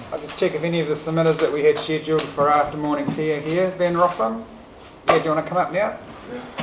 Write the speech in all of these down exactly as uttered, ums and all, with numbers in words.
I'll just check if any of the submitters that we had scheduled for after morning tea are here. Van Rossum, yeah, do you want to come up now? Yeah.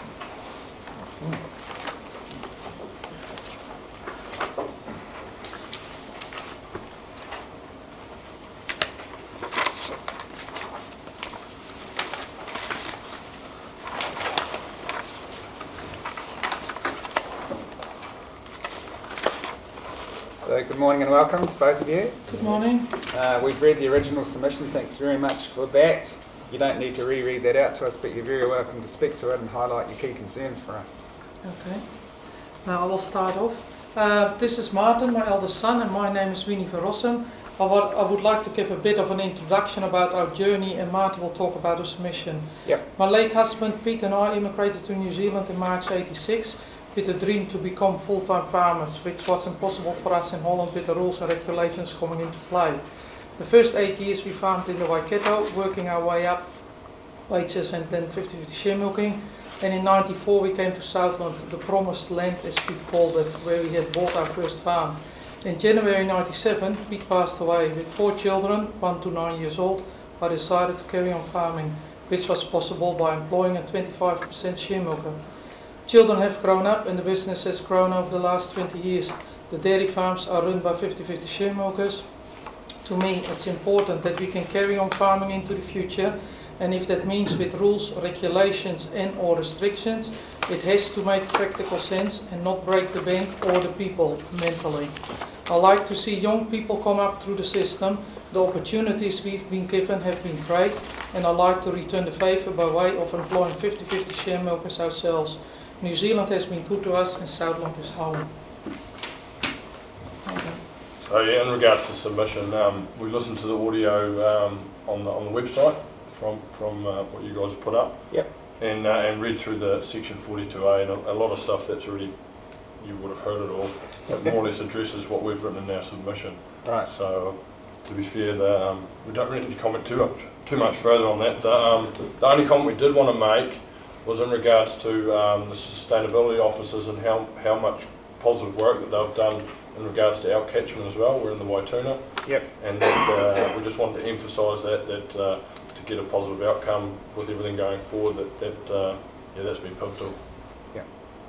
So good morning and welcome to both of you. Good morning. Uh, we've read the original submission, thanks very much for that. You don't need to reread that out to us, but you're very welcome to speak to it and highlight your key concerns for us. Okay. Now I will start off. Uh, this is Martin, my eldest son, and my name is Winnie van Rossum. I, I would like to give a bit of an introduction about our journey, and Martin will talk about the submission. Yep. My late husband Piet and I immigrated to New Zealand in March eighty-six with a dream to become full-time farmers, which was impossible for us in Holland with the rules and regulations coming into play. The first eight years we farmed in the Waikato, working our way up wages and then fifty fifty share milking. And in ninety-four we came to Southland, the promised land as Piet called it, where we had bought our first farm. In January ninety-seven, Piet passed away. With four children, one to nine years old, I decided to carry on farming, which was possible by employing a twenty-five percent share milker. Children have grown up and the business has grown over the last twenty years. The dairy farms are run by fifty fifty share milkers. To me, it's important that we can carry on farming into the future, and if that means with rules, regulations and or restrictions, it has to make practical sense and not break the bank or the people mentally. I like to see young people come up through the system. The opportunities we've been given have been great, and I like to return the favour by way of employing fifty fifty share milkers ourselves. New Zealand has been good to us and Southland is home. Okay. So yeah, in regards to submission, um, we listened to the audio um, on the on the website from from uh, what you guys put up. Yep. And uh, and read through the section forty-two A and a, a lot of stuff that's already you would have heard it all. It more or less addresses what we've written in our submission. Right. So to be fair, the, um, we don't really need to comment too much too much further on that. The, um, the only comment we did want to make was in regards to um, the sustainability officers and how, how much positive work that they've done in regards to our catchment as well. We're in the Waituna. Yep. And that, uh, we just wanted to emphasise that, that uh, to get a positive outcome with everything going forward, that, that uh, yeah, that's been pivotal. Yeah.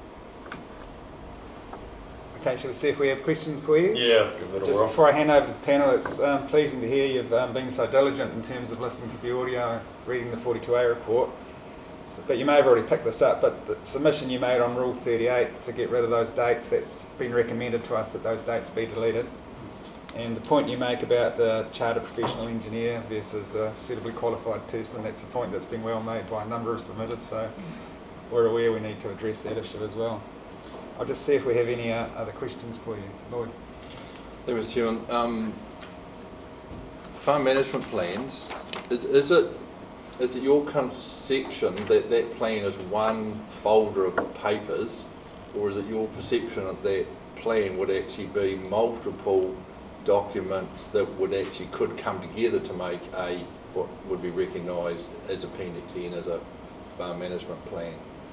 Okay, shall we see if we have questions for you? Yeah, give that a Just whirl. before I hand over to the panel, it's um, pleasing to hear you've um, been so diligent in terms of listening to the audio, reading the forty-two A report. But you may have already picked this up, but the submission you made on Rule thirty-eight to get rid of those dates, that's been recommended to us that those dates be deleted. And the point you make about the chartered professional engineer versus a suitably qualified person, that's a point that's been well made by a number of submitters, so we're aware we need to address that issue as well. I'll just see if we have any uh, other questions for you. Lloyd. Thank you, Mister Chairman. Um, farm management plans, is, is it Is it your conception that that plan is one folder of papers, or is it your perception that that plan would actually be multiple documents that would actually could come together to make a what would be recognised as Appendix N as a farm management plan?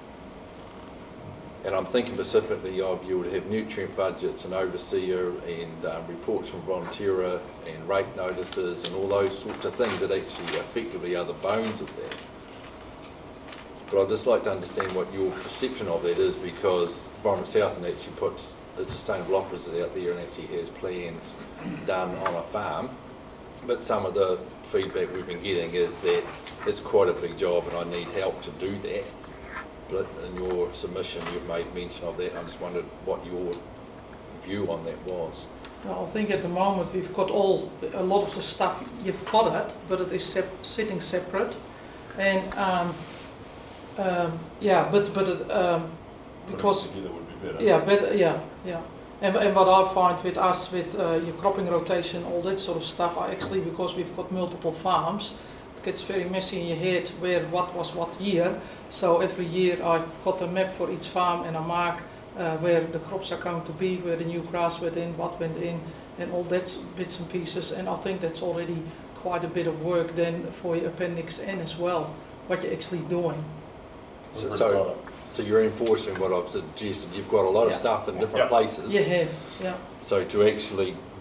And I'm thinking specifically of you would have nutrient budgets and overseer and um, reports from Frontiera and rate notices and all those sorts of things that actually effectively are the bones of that. But I'd just like to understand what your perception of that is, because Environment Southland actually puts the sustainable officers out there and actually has plans done on a farm. But some of the feedback we've been getting is that it's quite a big job and I need help to do that. But in your submission you've made mention of that, and I just wondered what your view on that was. Well, I think at the moment we've got all, a lot of the stuff, you've got it, but it is sep sitting separate. And um, um, yeah, but, but it, um, because, Putting it together would be better. yeah, better, yeah, yeah. And, and what I find with us, with uh, your cropping rotation, all that sort of stuff, I actually, because we've got multiple farms, gets very messy in your head where what was what year. So every year I've got a map for each farm and I mark uh, where the crops are going to be, where the new grass went in, what went in, and all that bits and pieces. And I think that's already quite a bit of work then for your Appendix N as well, what you're actually doing. So, so, so you're enforcing what I've suggested. You've got a lot of Yeah. stuff in different Yeah. places. You have, yeah. So to actually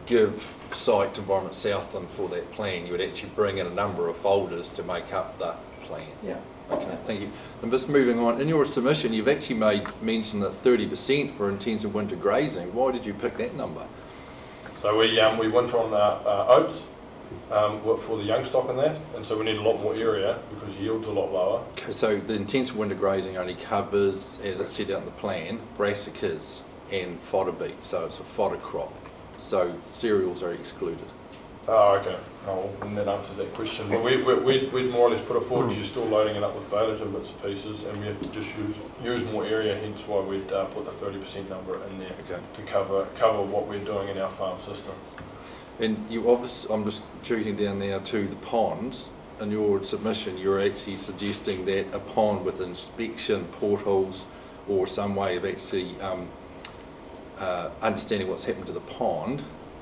give Site Environment Southland for that plan, you would actually bring in a number of folders to make up that plan. Yeah. Okay, thank you. And just moving on, in your submission, you've actually made mention that thirty percent for intensive winter grazing. Why did you pick that number? So we um, we winter on the uh, oats um, for the young stock in that, and so we need a lot more area because yield's a lot lower. Okay, so the intensive winter grazing only covers, as it's set out in the plan, brassicas and fodder beet, so it's a fodder crop. So cereals are excluded. Oh, okay. Oh, and that answers that question. But we, we, we'd, we'd more or less put it forward because you're still loading it up with baleage and bits and pieces, and we have to just use use more area, hence why we'd uh, put the thirty percent number in there Okay. to cover cover what we're doing in our farm system. And you obviously, I'm just shooting down now to the ponds. In your submission, you're actually suggesting that a pond with inspection portals or some way of actually um, uh, understanding what's happened to the pond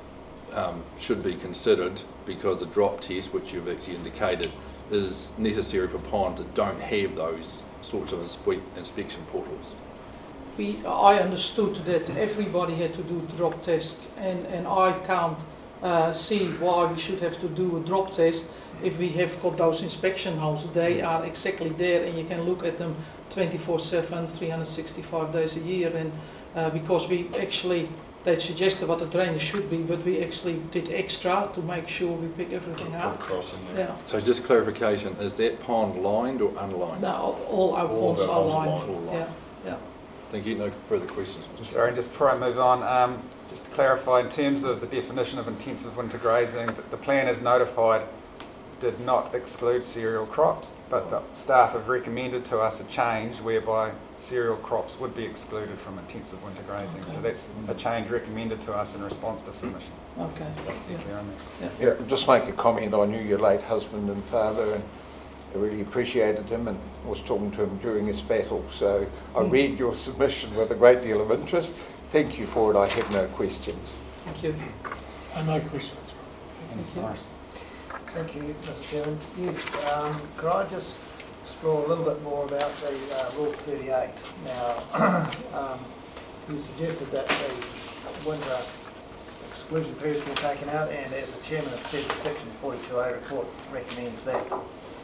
um, should be considered, because a drop test, which you've actually indicated, is necessary for ponds that don't have those sorts of inspe inspection portals. We, I understood that everybody had to do drop tests, and, and I can't uh, see why we should have to do a drop test if we have got those inspection holes. They are exactly there, and you can look at them twenty-four seven, three hundred sixty-five days a year. And uh, because we actually, they suggested what the drainage should be, but we actually did extra to make sure we pick everything Put up. across in there. Yeah. So just clarification, is that pond lined or unlined? Now all our All of ponds our are ponds are lined. lined. All lined. Yeah, yeah. Thank you. No further questions, Mister Sorry, and just before I move on, um, just to clarify, in terms of the definition of intensive winter grazing, the, the plan as notified did not exclude cereal crops, but the staff have recommended to us a change whereby cereal crops would be excluded from intensive winter grazing. Okay. So that's a change recommended to us in response to submissions. Okay. Just to be Yeah. clear on that. Yeah, just make a comment. I knew your late husband and father, and I really appreciated him and was talking to him during his battle. So I Mm. read your submission with a great deal of interest. Thank you for it. I have no questions. Thank you. Uh, no questions. Thank you. Nice. Thank you, Mister Chairman. Yes, um, could I just explore a little bit more about the uh, Rule thirty-eight? Now, um, you suggested that the winter exclusion period has been taken out, and as the Chairman has said, the Section forty-two A report recommends that.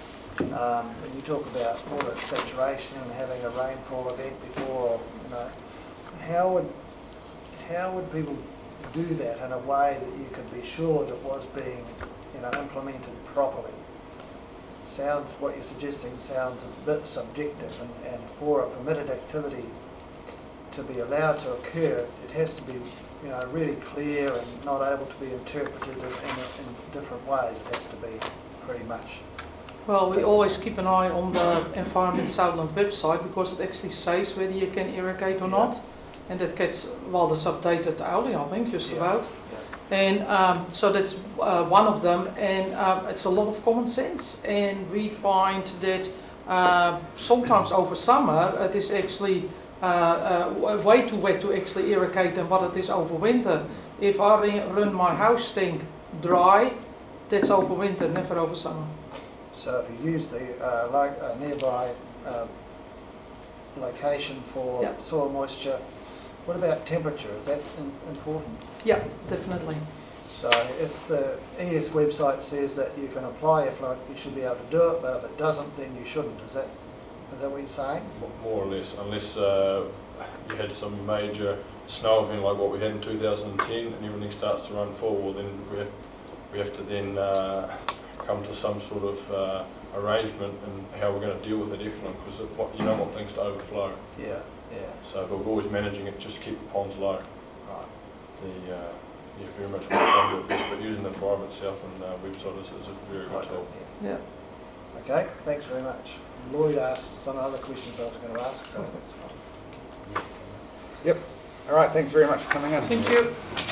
Um, when you talk about water saturation and having a rainfall event before, you know, how would how would people do that in a way that you could be sure that it was being, you know, implemented properly? Sounds, what you're suggesting sounds a bit subjective, and, and for a permitted activity to be allowed to occur, it has to be, you know, really clear and not able to be interpreted in, in, in different ways. It has to be pretty much. Well, we always keep an eye on the Environment Southland website, because it actually says whether you can irrigate or not. And that gets, well, that's updated hourly, I think, just Yeah. about. And um, so that's uh, one of them, and uh, it's a lot of common sense. And we find that uh, sometimes over summer it is actually uh, uh, way too wet to actually irrigate than what it is over winter. If I re- run my house tank dry, that's over winter, never over summer. So if you use the uh, lo uh, nearby uh, location for Yep. soil moisture, what about temperature? Is that in important? Yeah, definitely. So if the E S website says that you can apply effluent, you should be able to do it, but if it doesn't, then you shouldn't. Is that is that what you're saying? More or less, unless uh, you had some major snow event like what we had in two thousand ten and everything starts to run full, well then we have, we have to then uh, come to some sort of uh, arrangement and how we're going to deal with that effluent, because you don't want things to overflow. Yeah, yeah. So, but we're always managing it just to keep the ponds low. Right. The, uh, yeah, very much what we're trying to do our best, but using the Environment Southland uh, website is, is a very good Quite tool. good, Yeah. yeah. Okay, thanks very much. Lloyd asked some other questions I was going to ask, so that's fine. Yep. All right, thanks very much for coming in. Thank you.